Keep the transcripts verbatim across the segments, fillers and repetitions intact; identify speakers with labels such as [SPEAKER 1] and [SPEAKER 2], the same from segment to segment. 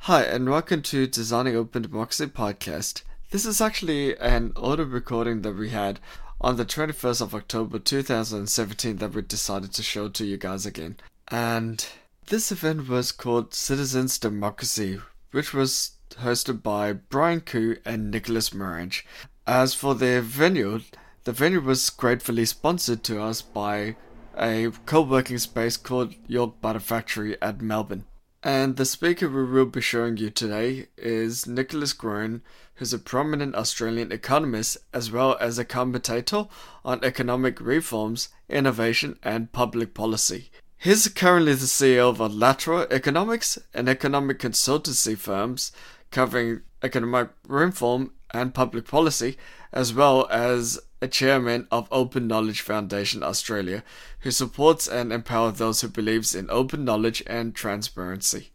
[SPEAKER 1] Hi, and welcome to Designing Open Democracy podcast. This is actually an audio recording that we had on the twenty-first of October two thousand seventeen that we decided to show to you guys again. And this event was called Citizens Democracy, which was hosted by Brian Koo and Nicholas Morange. As for the venue, the venue was gratefully sponsored to us by a co-working space called York Butter Factory at Melbourne. And the speaker we will be showing you today is Nicholas Groen, who's a prominent Australian economist as well as a commentator on economic reforms, innovation and public policy. He's currently the C E O of Lateral Economics, an economic consultancy firms covering economic reform and public policy, as well as a chairman of Open Knowledge Foundation Australia, who supports and empowers those who believes in open knowledge and transparency.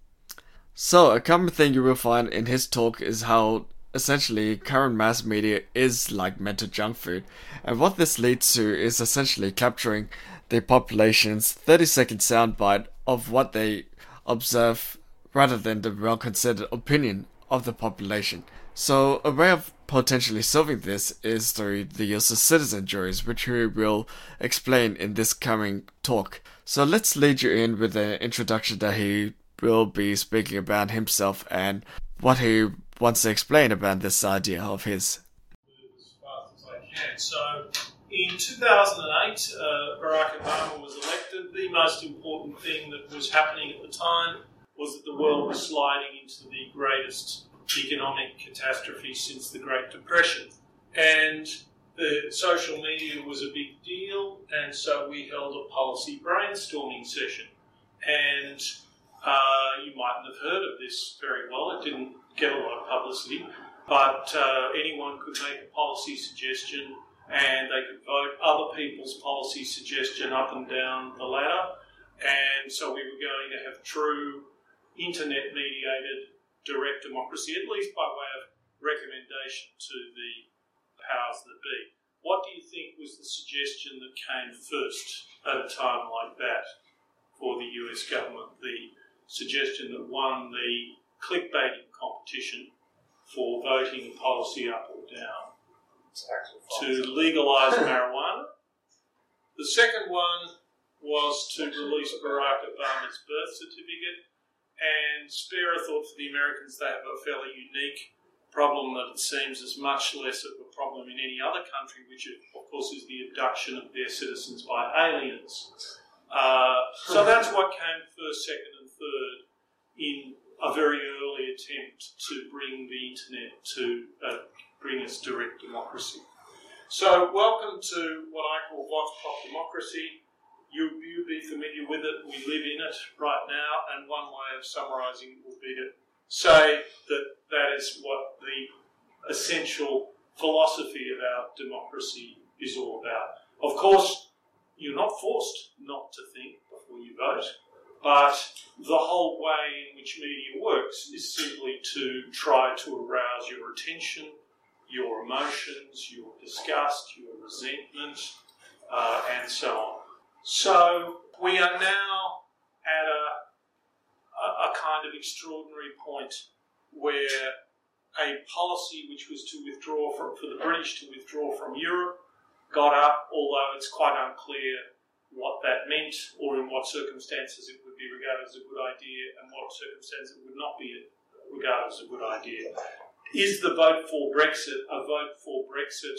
[SPEAKER 1] So, a common thing you will find in his talk is how essentially current mass media is like mental junk food, and what this leads to is essentially capturing the population's thirty second soundbite of what they observe rather than the well-considered opinion of the population. So a way of potentially solving this is through the use of citizen juries, which we will explain in this coming talk. So let's lead you in with an introduction that he will be speaking about himself and what he wants to explain about this idea of his.
[SPEAKER 2] As fast as I can. So in two thousand eight, uh, Barack Obama was elected. The most important thing that was happening at the time was that the world was sliding into the greatest economic catastrophe since the Great Depression. And the social media was a big deal, and so we held a policy brainstorming session. And uh, you mightn't have heard of this very well. It didn't get a lot of publicity, but uh, anyone could make a policy suggestion and they could vote other people's policy suggestion up and down the ladder. And so we were going to have true internet-mediated direct democracy, at least by way of recommendation to the powers that be. What do you think was the suggestion that came first at a time like that for the U S government? The suggestion that won the clickbaiting competition for voting policy up or down to legalise marijuana. The second one was to release Barack Obama's birth certificate. And spare a thought for the Americans, they have a fairly unique problem that it seems is much less of a problem in any other country, which of course is the abduction of their citizens by aliens. Uh, so that's what came first, second and third in a very early attempt to bring the internet to uh, bring us direct democracy. So welcome to what I call Vox Pop Democracy. You, you'll be familiar with it. We live in it right now, and one way of summarising would be to say that that is what the essential philosophy of our democracy is all about. Of course, you're not forced not to think before you vote, but the whole way in which media works is simply to try to arouse your attention, your emotions, your disgust, your resentment, uh, and so on. So we are now at a, a, a kind of extraordinary point where a policy which was to withdraw from, for the British to withdraw from Europe got up, although it's quite unclear what that meant or in what circumstances it would be regarded as a good idea and what circumstances it would not be regarded as a good idea. Is the vote for Brexit a vote for Brexit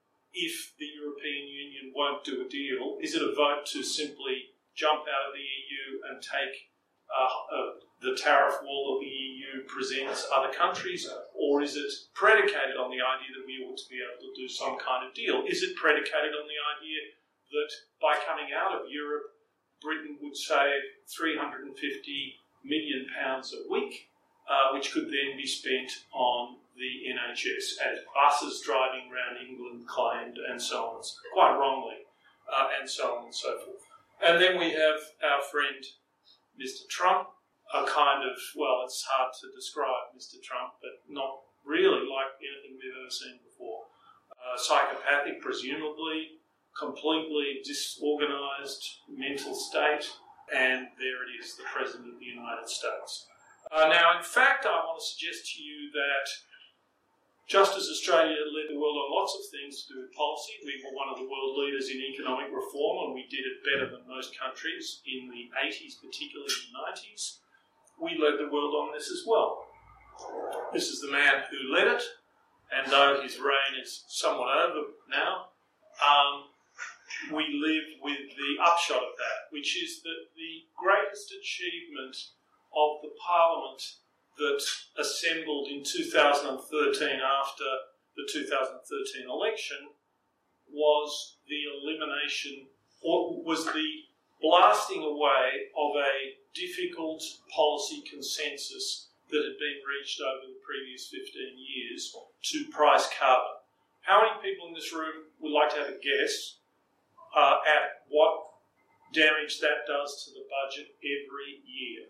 [SPEAKER 2] if the European Union won't do a deal? Is it a vote to simply jump out of the E U and take uh, uh, the tariff wall that the E U presents other countries? Or is it predicated on the idea that we ought to be able to do some kind of deal? Is it predicated on the idea that by coming out of Europe, Britain would save three hundred fifty million pounds a week, uh, which could then be spent on the N H S, as buses driving around England claimed, and so on, quite wrongly, uh, and so on and so forth. And then we have our friend, Mister Trump, a kind of, well, it's hard to describe Mister Trump, but not really like anything we've ever seen before. Uh, psychopathic, presumably, completely disorganised mental state, and there it is, the President of the United States. Uh, now, in fact, I want to suggest to you that just as Australia led the world on lots of things to do with policy, we were one of the world leaders in economic reform, and we did it better than most countries in the eighties, particularly in the nineties. We led the world on this as well. This is the man who led it, and though his reign is somewhat over now, um, we live with the upshot of that, which is that the greatest achievement of the Parliament that assembled in two thousand thirteen after the two thousand thirteen election was the elimination, or was the blasting away of a difficult policy consensus that had been reached over the previous fifteen years to price carbon. How many people in this room would like to have a guess uh, at what damage that does to the budget every year?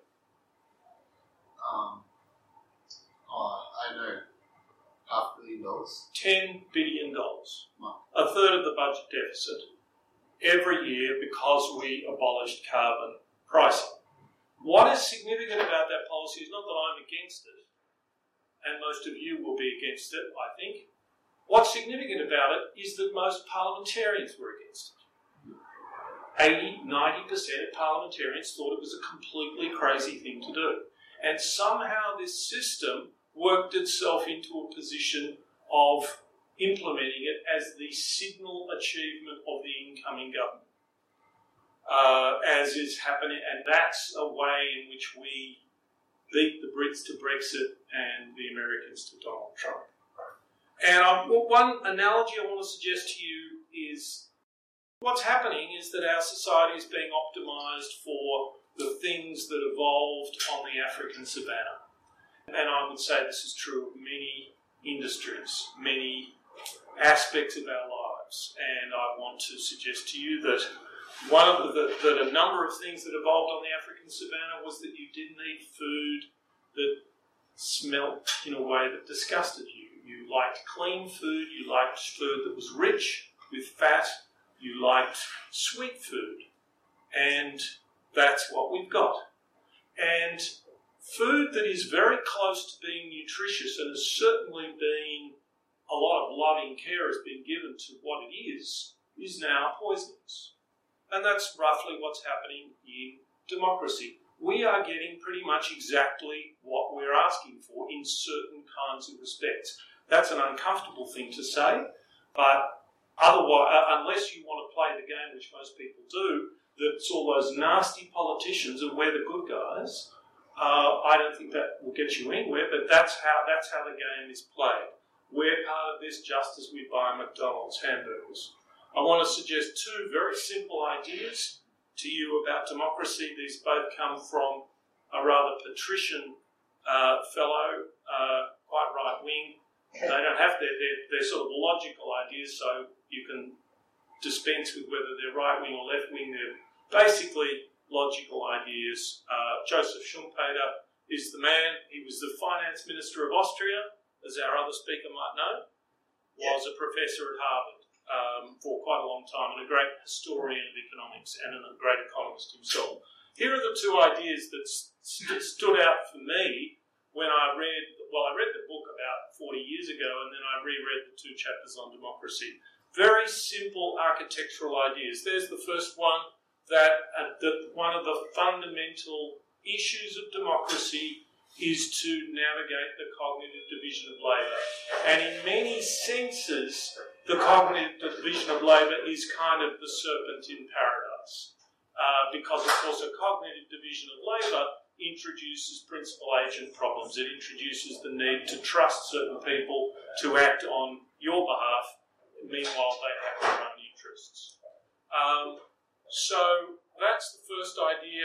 [SPEAKER 3] Um, uh, I know, half a billion dollars.
[SPEAKER 2] ten billion dollars.
[SPEAKER 3] Wow.
[SPEAKER 2] A third of the budget deficit every year because we abolished carbon pricing. What is significant about that policy is not that I'm against it, and most of you will be against it, I think. What's significant about it is that most parliamentarians were against it. eighty, ninety percent of parliamentarians thought it was a completely crazy thing to do. And somehow this system worked itself into a position of implementing it as the signal achievement of the incoming government, uh, as is happening, and that's a way in which we beat the Brits to Brexit and the Americans to Donald Trump. And um, one analogy I want to suggest to you is what's happening is that our society is being optimised for the things that evolved on the African savannah. And I would say this is true of many industries, many aspects of our lives. And I want to suggest to you that one of the, that a number of things that evolved on the African savannah was that you didn't eat food that smelt in a way that disgusted you. You liked clean food, you liked food that was rich with fat, you liked sweet food. And that's what we've got. And food that is very close to being nutritious and has certainly been a lot of loving care has been given to what it is, is now poisonous. And that's roughly what's happening in democracy. We are getting pretty much exactly what we're asking for in certain kinds of respects. That's an uncomfortable thing to say, but otherwise, unless you want to play the game, which most people do, that's all those nasty politicians and we're the good guys, uh, I don't think that will get you anywhere, but that's how that's how the game is played. We're part of this just as we buy McDonald's hamburgers. I want to suggest two very simple ideas to you about democracy. These both come from a rather patrician uh, fellow, uh, quite right-wing. They don't have their, they're, they're sort of logical ideas, so you can dispense with whether they're right-wing or left-wing. They're basically logical ideas. Uh, Joseph Schumpeter is the man. He was the finance minister of Austria, as our other speaker might know, was a professor at Harvard um, for quite a long time and a great historian of economics and a great economist himself. Here are the two ideas that st- stood out for me when I read, well, I read the book about forty years ago and then I reread the two chapters on democracy. Very simple architectural ideas. There's the first one, that, uh, that one of the fundamental issues of democracy is to navigate the cognitive division of labour. And in many senses, the cognitive division of labour is kind of the serpent in paradise. Uh, because, of course, a cognitive division of labour introduces principal-agent problems. It introduces the need to trust certain people to act on your behalf, meanwhile they have their own interests. Um, so that's the first idea.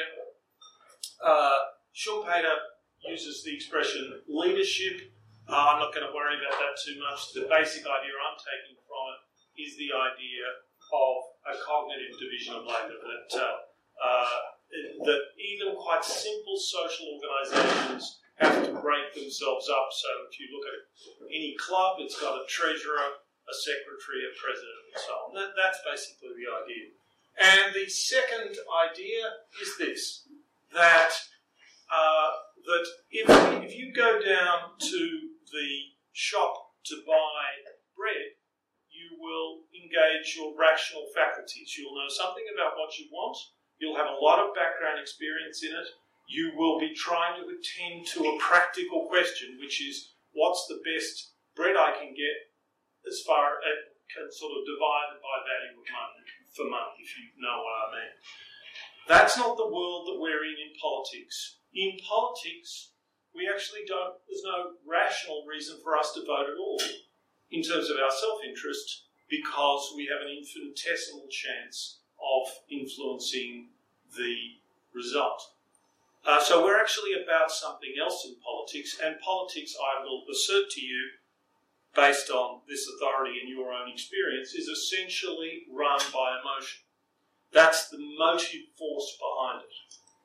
[SPEAKER 2] Uh, Schumpeter uses the expression leadership. Uh, I'm not going to worry about that too much. The basic idea I'm taking from it is the idea of a cognitive division of labour, that, uh, uh, that even quite simple social organisations have to break themselves up. So if you look at any club, it's got a treasurer, a secretary, a president, and so on. That, that's basically the idea. And the second idea is this, that uh, that if, if you go down to the shop to buy bread, you will engage your rational faculties. You'll know something about what you want. You'll have a lot of background experience in it. You will be trying to attend to a practical question, which is, what's the best bread I can get as far as sort of divided by value of money, for money, if you know what I mean. That's not the world that we're in in politics. In politics, we actually don't, there's no rational reason for us to vote at all in terms of our self-interest, because we have an infinitesimal chance of influencing the result. Uh, so we're actually about something else in politics, and politics, I will assert to you, based on this authority and your own experience, is essentially run by emotion. That's the motive force behind it.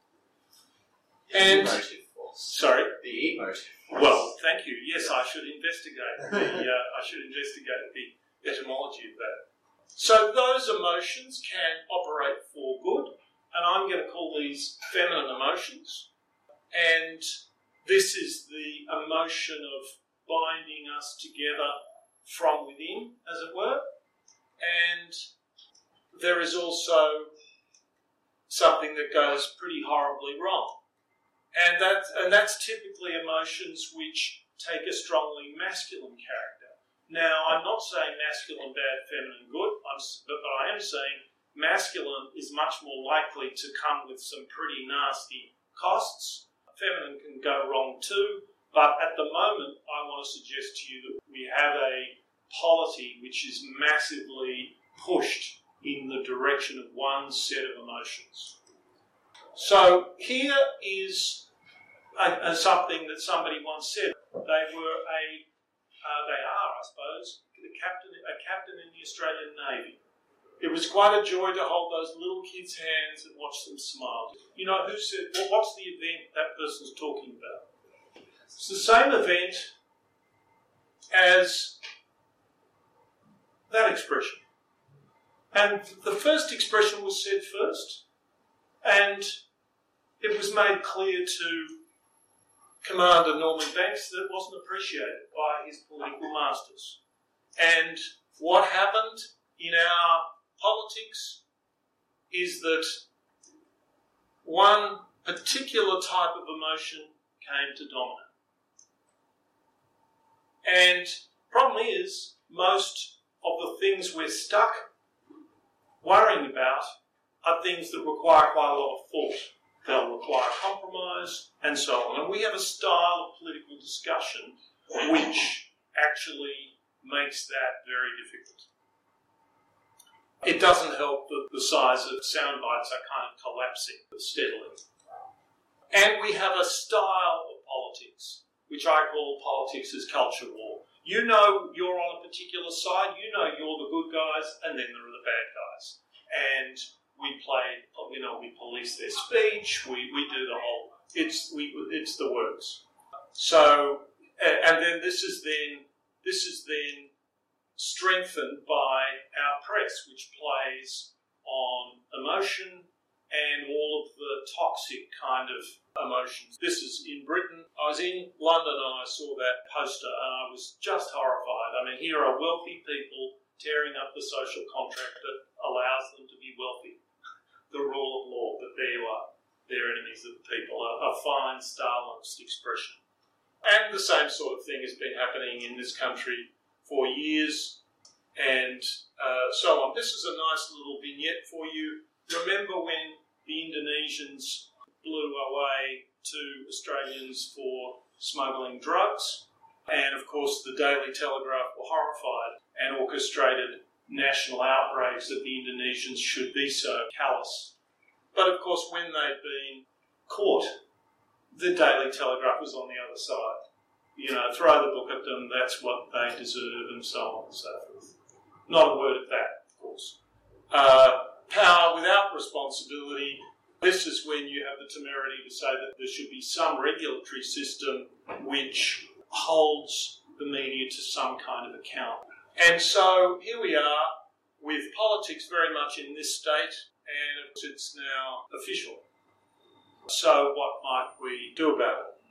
[SPEAKER 3] The
[SPEAKER 2] and
[SPEAKER 3] emotive force.
[SPEAKER 2] Sorry?
[SPEAKER 3] The emotive force.
[SPEAKER 2] Well, thank you. Yes, I should investigate the uh, I should investigate the etymology of that. So those emotions can operate for good, and I'm going to call these feminine emotions. And this is the emotion of binding us together from within, as it were. And there is also something that goes pretty horribly wrong. And that, and that's typically emotions which take a strongly masculine character. Now, I'm not saying masculine bad, feminine good, I'm, but I am saying masculine is much more likely to come with some pretty nasty costs. Feminine can go wrong too, but at the moment, I want to suggest to you that we have a polity which is massively pushed in the direction of one set of emotions. So here is a, a something that somebody once said. They were a, uh, they are, I suppose, the captain, a captain in the Australian Navy. It was quite a joy to hold those little kids' hands and watch them smile. You know, who said, well, what's the event that person's talking about? It's the same event as that expression. And the first expression was said first, and it was made clear to Commander Norman Banks that it wasn't appreciated by his political masters. And what happened in our politics is that one particular type of emotion came to dominate. And the problem is, most of the things we're stuck worrying about are things that require quite a lot of thought. They'll require compromise and so on. And we have a style of political discussion which actually makes that very difficult. It doesn't help that the size of sound bites are kind of collapsing steadily. And we have a style of politics, which I call politics as culture war. You know you're on a particular side, you know you're the good guys, and then there are the bad guys. And we play, you know, we police their speech, we, we do the whole, it's we it's the works. So, and then this is then, this is then strengthened by our press, which plays on emotion and all of the toxic kind of emotions. This is in Britain. I was in London and I saw that poster and I was just horrified. I mean, here are wealthy people tearing up the social contract that allows them to be wealthy. The rule of law, but there you are. They're enemies of the people. A, a fine Stalinist expression. And the same sort of thing has been happening in this country for years and uh, so on. This is a nice little vignette for you. Remember when the Indonesians blew away two Australians for smuggling drugs? And of course the Daily Telegraph were horrified and orchestrated national outrage that the Indonesians should be so callous. But of course when they'd been caught, the Daily Telegraph was on the other side. You know, throw the book at them, that's what they deserve, and so on and so forth. Not a word of that, of course. Uh, power without responsibility. This is when you have the temerity to say that there should be some regulatory system which holds the media to some kind of account. And so here we are with politics very much in this state, and it's now official. So what might we do about it?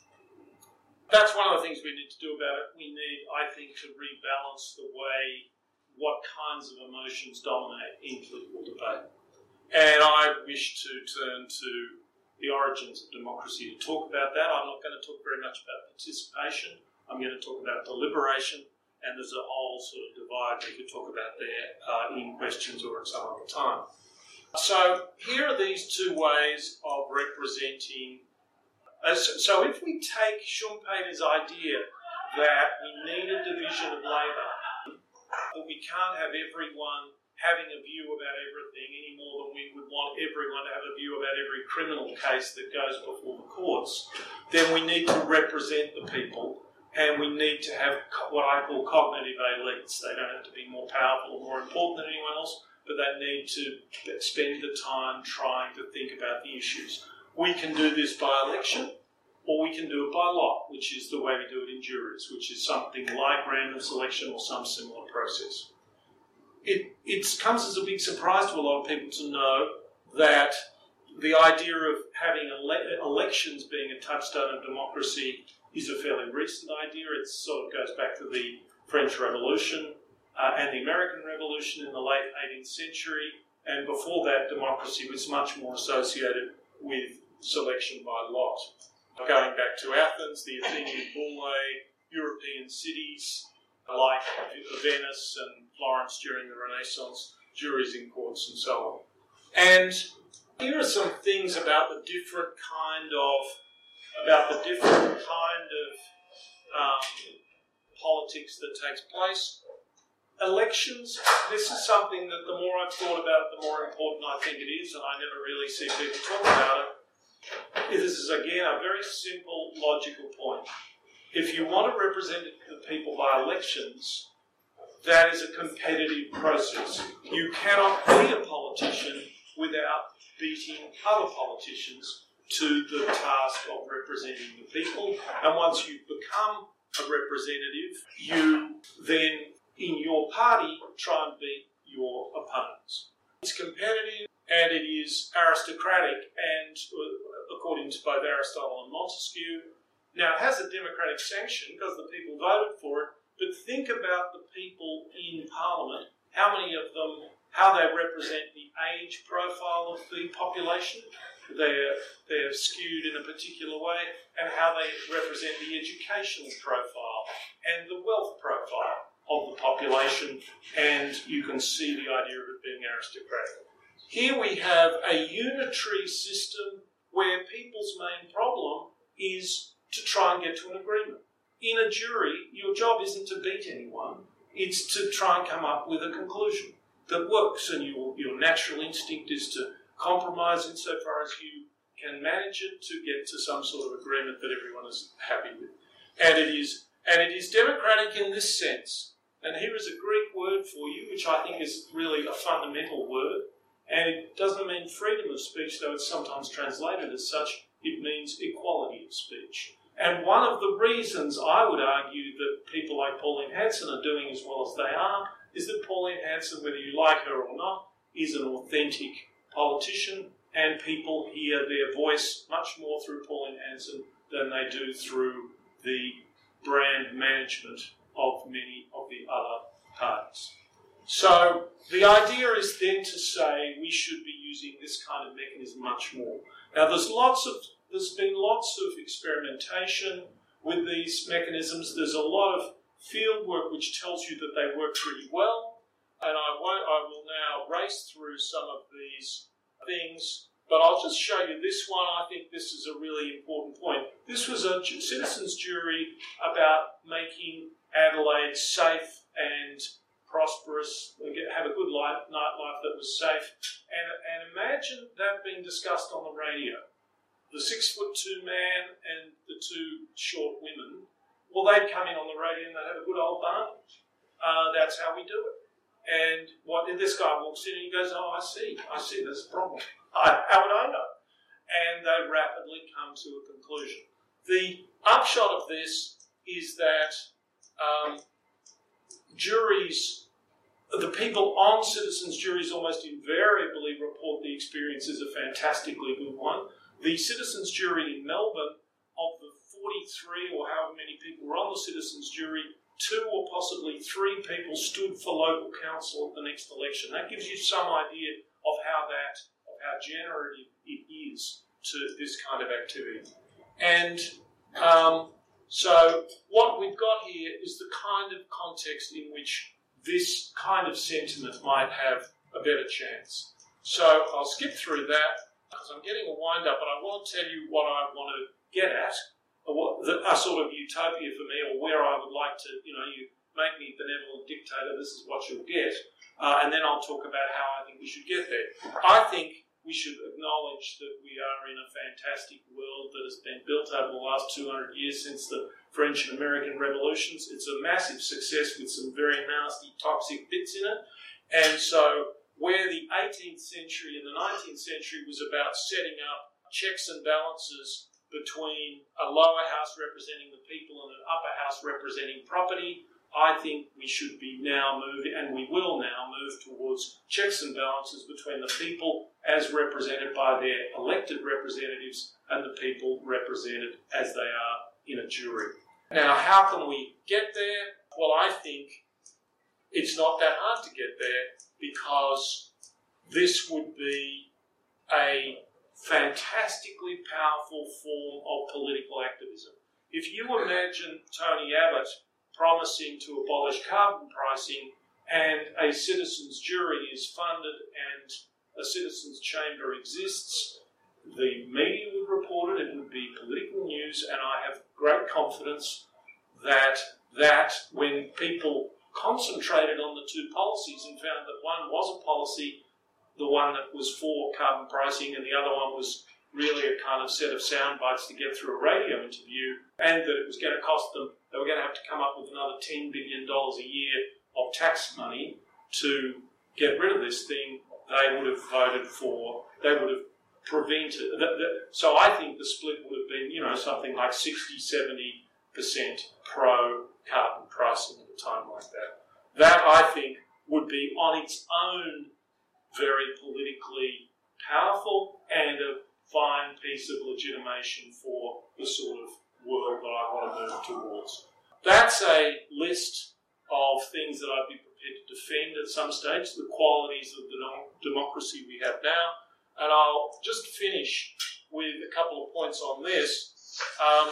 [SPEAKER 2] That's one of the things we need to do about it. We need, I think, to rebalance the way what kinds of emotions dominate in political debate. And I wish to turn to the origins of democracy to talk about that. I'm not going to talk very much about participation. I'm going to talk about deliberation, and there's a whole sort of divide we could talk about there uh, in questions or at some other time. So here are these two ways of representing. Uh, so, so if we take Schumpeter's idea that we need a division of labour, that we can't have everyone having a view about everything any more than we would want everyone to have a view about every criminal case that goes before the courts, then we need to represent the people, and we need to have what I call cognitive elites. They don't have to be more powerful or more important than anyone else, but they need to spend the time trying to think about the issues. We can do this by election, or we can do it by lot, which is the way we do it in juries, which is something like random selection or some similar process. It, it comes as a big surprise to a lot of people to know that the idea of having ele- elections being a touchstone of democracy is a fairly recent idea. It sort of goes back to the French Revolution uh, and the American Revolution in the late eighteenth century, and before that, democracy was much more associated with selection by lot. Going back to Athens, the Athenian Bulle, European cities like Venice and Florence during the Renaissance, juries in courts and so on. And here are some things about the different kind of, about the different kind of um, politics that takes place. Elections, this is something that the more I've thought about it, the more important I think it is, and I never really see people talk about it. This is, again, a very simple, logical point. If you want to represent the people by elections, that is a competitive process. You cannot be a politician without beating other politicians to the task of representing the people. And once you become a representative, you then, in your party, try and beat your opponents. It's competitive and it is aristocratic, and according to both Aristotle and Montesquieu, now it has a democratic sanction because the people voted for it, but think about the people in Parliament, how many of them, how they represent the age profile of the population, they're, they're skewed in a particular way, and how they represent the educational profile and the wealth profile of the population, and you can see the idea of it being aristocratic. Here we have a unitary system where people's main problem is to try and get to an agreement. In a jury, your job isn't to beat anyone, it's to try and come up with a conclusion that works, and your, your natural instinct is to compromise insofar as you can manage it to get to some sort of agreement that everyone is happy with. And it is, and it is democratic in this sense. And here is a Greek word for you, which I think is really a fundamental word. And it doesn't mean freedom of speech, though it's sometimes translated as such. It means equality of speech. And one of the reasons I would argue that people like Pauline Hanson are doing as well as they are is that Pauline Hanson, whether you like her or not, is an authentic politician, and people hear their voice much more through Pauline Hanson than they do through the brand management of many of the other parties. So the idea is then to say we should be using this kind of mechanism much more. Now there's lots of there's been lots of experimentation with these mechanisms. There's a lot of field work which tells you that they work pretty well, and I won't I will now race through some of these things, but I'll just show you this one. I think this is a really important point. This was a citizens' jury about making Adelaide safe and prosperous, have a good life, nightlife that was safe, and, and imagine that being discussed on the radio. The six foot two man and the two short women, well, they'd come in on the radio and they'd have a good old barn. Uh, that's how we do it. And what and this guy walks in and he goes, oh, I see, I see, there's a problem. I, how would I know? And they rapidly come to a conclusion. The upshot of this is that um, juries, the people on citizens' juries almost invariably report the experience as a fantastically good one. the citizens' jury in Melbourne, of the forty-three or however many people were on the citizens' jury, two or possibly three people stood for local council at the next election. That gives you some idea of how that, of how generative it is to this kind of activity. And um, so what we've got here is the kind of context in which this kind of sentiment might have a better chance. So I'll skip through that because I'm getting a wind up, but I want to tell you what I want to get at, or what the, a sort of utopia for me, or where I would like to, you know, you make me benevolent dictator, this is what you'll get, uh, and then I'll talk about how I think we should get there. I think we should acknowledge that we are in a fantastic world that has been built over the last two hundred years since the French and American revolutions. It's a massive success with some very nasty, toxic bits in it. And so where the eighteenth century and the nineteenth century was about setting up checks and balances between a lower house representing the people and an upper house representing property, I think we should be now moving, and we will now move towards checks and balances between the people as represented by their elected representatives and the people represented as they are in a jury. Now, how can we get there? Well, I think it's not that hard to get there because this would be a fantastically powerful form of political activism. If you imagine Tony Abbott promising to abolish carbon pricing and a citizens' jury is funded and a citizens' chamber exists, the media would report it, it would be political news, and I have great confidence that that when people concentrated on the two policies and found that one was a policy, the one that was for carbon pricing, and the other one was really a kind of set of sound bites to get through a radio interview, and that it was going to cost them, they were going to have to come up with another ten billion dollars a year of tax money to get rid of this thing, they would have voted for, they would have prevented, the, the, so I think the split would have been, you know, something like sixty, seventy percent pro-carbon pricing at a time like that. That, I think, would be on its own very politically powerful and a fine piece of legitimation for the sort of world that I want to move towards. That's a list of things that I'd be prepared to defend at some stage, the qualities of the democracy we have now. And I'll just finish with a couple of points on this. Um,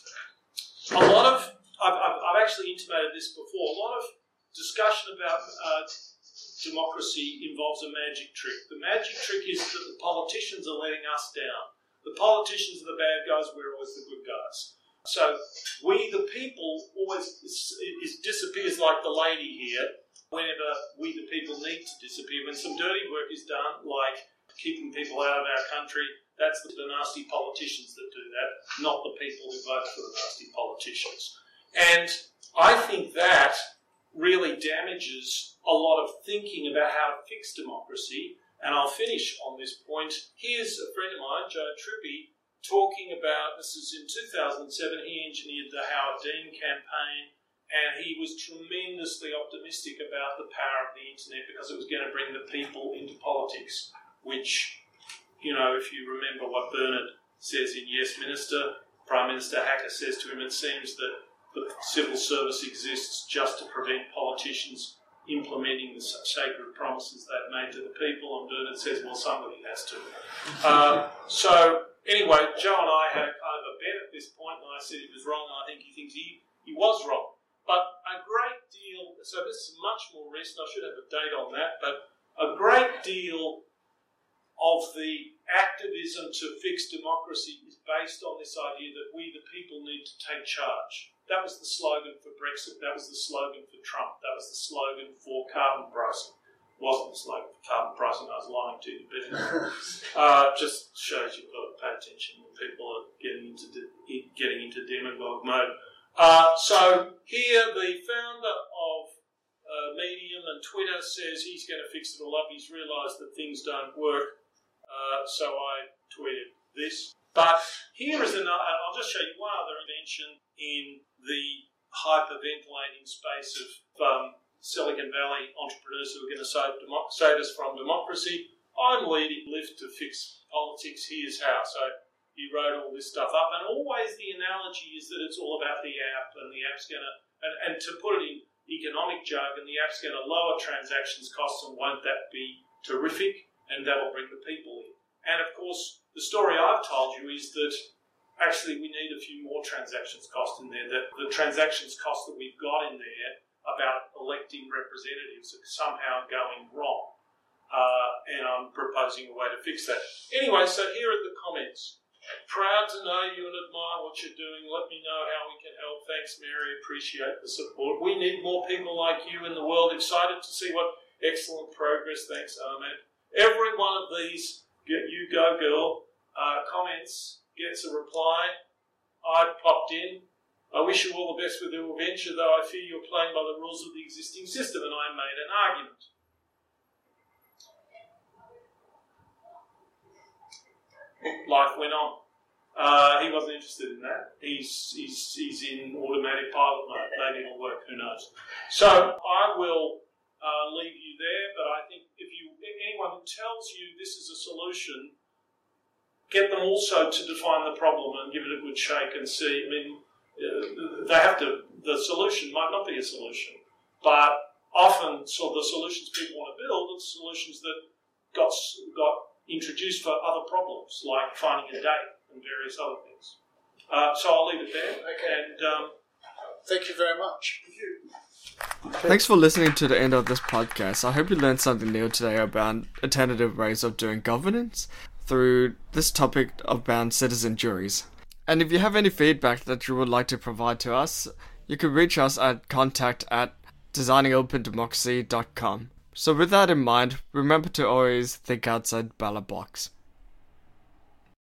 [SPEAKER 2] a lot of, I've, I've, I've actually intimated this before, a lot of discussion about uh, democracy involves a magic trick. The magic trick is that the politicians are letting us down. The politicians are the bad guys, we're always the good guys. So we, the people, always it disappears like the lady here whenever we, the people, need to disappear. When some dirty work is done, like keeping people out of our country, that's the, the nasty politicians that do that, not the people who vote for the nasty politicians. And I think that really damages a lot of thinking about how to fix democracy. And I'll finish on this point. Here's a friend of mine, Joe Trippi, talking about, this is in two thousand seven, he engineered the Howard Dean campaign, and he was tremendously optimistic about the power of the internet because it was going to bring the people into politics, which, you know, if you remember what Bernard says in Yes Minister, Prime Minister Hacker says to him, it seems that the civil service exists just to prevent politicians implementing the sacred promises they've made to the people, and Bernard says, well, somebody has to. Um, so, anyway, Joe and I had a kind of a bet at this point, and I said he was wrong, and I think he thinks he, he was wrong. But a great deal, so this is much more recent, I should have a date on that, but a great deal of the activism to fix democracy is based on this idea that we, the people, need to take charge. That was the slogan for Brexit, that was the slogan for Trump, that was the slogan for carbon pricing. It wasn't the slogan for carbon pricing, I was lying to you, but uh, just shows you've got to pay attention when people are getting into de- getting into demagogue mode. Uh, so here, the founder of uh, Medium and Twitter says he's going to fix it all up. He's realised that things don't work, uh, so I tweeted this. But here is another, I'll just show you one other invention in the hyperventilating space of um, Silicon Valley entrepreneurs who are going to save, save us from democracy. I'm leading Lyft to fix politics. Here's how. So he wrote all this stuff up. And always the analogy is that it's all about the app, and the app's going to, and, and to put it in economic jargon, the app's going to lower transactions costs, and won't that be terrific? And that'll bring the people in. And of course, the story I've told you is that actually we need a few more transactions cost in there, that the transactions cost that we've got in there about electing representatives are somehow going wrong. Uh, and I'm proposing a way to fix that. Anyway, so here are the comments. Proud to know you and admire what you're doing. Let me know how we can help. Thanks, Mary. Appreciate the support. We need more people like you in the world. Excited to see what excellent progress. Thanks, Ahmed. Every one of these, get you go girl, uh, comments gets a reply. I've popped in. I wish you all the best with your venture, though I fear you're playing by the rules of the existing system, and I made an argument. Life went on. Uh, he wasn't interested in that. He's, he's, he's in automatic pilot mode. Maybe it'll work, who knows. So I will uh, leave you there, but I think if you anyone who tells you this is a solution, get them also to define the problem and give it a good shake and see. I mean, uh, they have to, the solution might not be a solution, but often so the solutions people want to build are solutions that got got introduced for other problems, like finding a date and various other things. Uh, so I'll leave it there.
[SPEAKER 4] Okay.
[SPEAKER 2] And um,
[SPEAKER 4] thank you very much.
[SPEAKER 2] thank you.
[SPEAKER 1] Thanks for listening to the end of this podcast. I hope you learned something new today about alternative ways of doing governance through this topic about citizen juries. And if you have any feedback that you would like to provide to us, you can reach us at contact at designing open democracy dot com. So with that in mind, remember to always think outside ballot box.